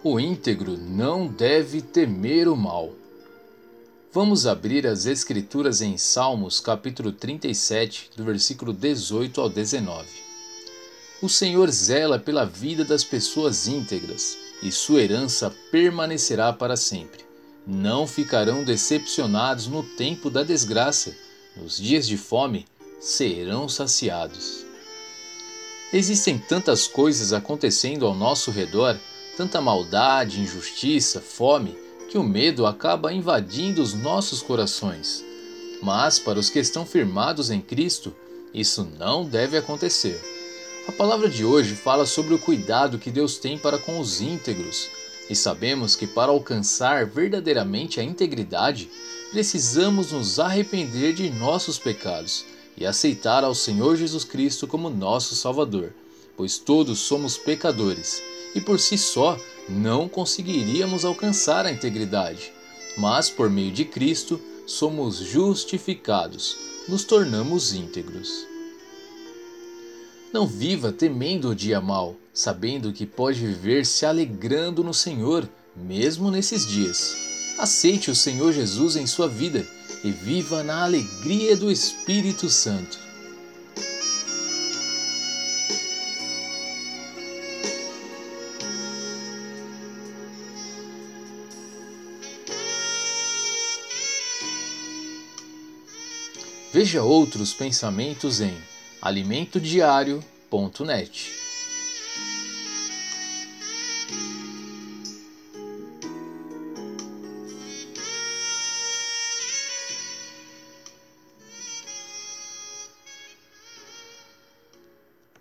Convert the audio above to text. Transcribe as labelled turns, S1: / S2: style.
S1: O íntegro não deve temer o mal. Vamos abrir as Escrituras em Salmos capítulo 37, do versículo 18 ao 19. O Senhor zela pela vida das pessoas íntegras, e sua herança permanecerá para sempre. Não ficarão decepcionados no tempo da desgraça, nos dias de fome serão saciados. Existem tantas coisas acontecendo ao nosso redor, tanta maldade, injustiça, fome, que o medo acaba invadindo os nossos corações. Mas para os que estão firmados em Cristo, isso não deve acontecer. A palavra de hoje fala sobre o cuidado que Deus tem para com os íntegros, e sabemos que para alcançar verdadeiramente a integridade, precisamos nos arrepender de nossos pecados e aceitar ao Senhor Jesus Cristo como nosso Salvador, pois todos somos pecadores e por si só não conseguiríamos alcançar a integridade, mas por meio de Cristo somos justificados, nos tornamos íntegros. Não viva temendo o dia mau, sabendo que pode viver se alegrando no Senhor, mesmo nesses dias. Aceite o Senhor Jesus em sua vida e viva na alegria do Espírito Santo. Veja outros pensamentos em alimentodiario.net.